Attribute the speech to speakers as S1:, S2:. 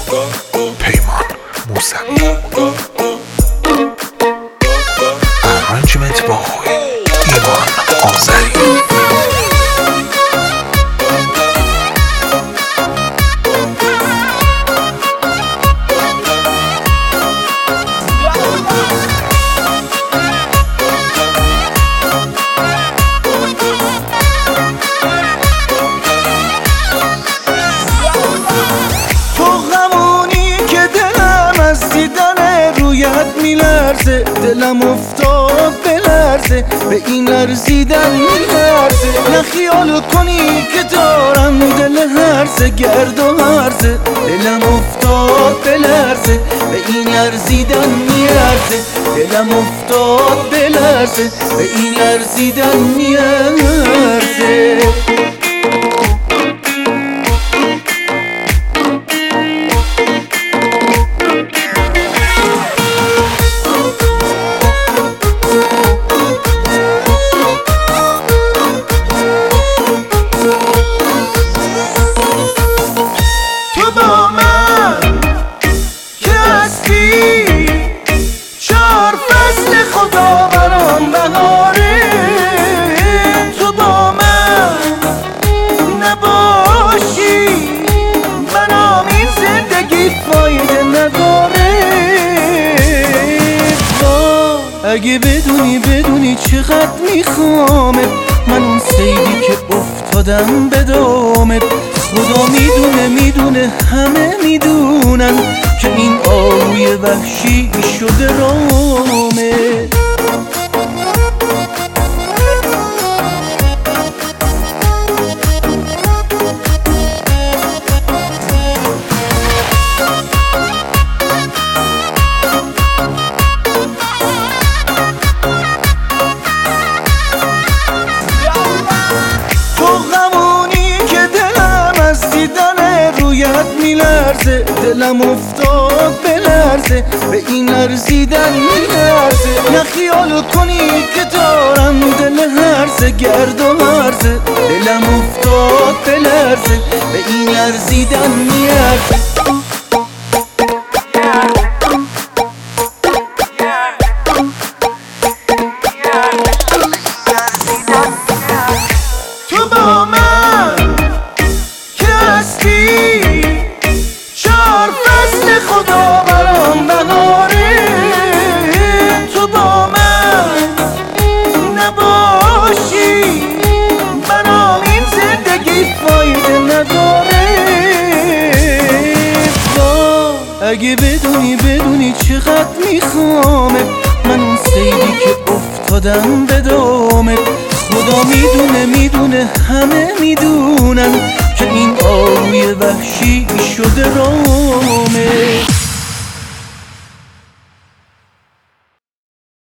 S1: پیمان موسوی، ارانجمنت با ایمان آذری.
S2: میلرزه دلم افتاد بلرزه، به این لرزیدن میلرزه. نه خیال کنی که دارم دل هرزه گرد و هرزه، دلم افتاد بلرزه، به این لرزیدن میلرزه. دلم افتاد بلرزه، به این لرزیدن میلرزه. اگه بدونی چقدر میخوامت، من اون سیلی که افتادم به دامت. خدا میدونه همه میدونن که این آهوی وحشی شده رامت. میلرزه دلم افتاد بلرزه، به این لرزیدن میلرزه. نه خیال کنی که دارم دل هرزه گرد و هرزه، دلم افتاد بلرزه، به این لرزیدن میلرزه. تو با من که هستی خدا برام بهاره، تو با من نباشی برام این زندگی فایده نداره. اگه بدونی چقدر میخوامت، من اون سیلی که افتادم به دامت. خدا میدونه همه میدونن که این آهوی وحشی شده رامت.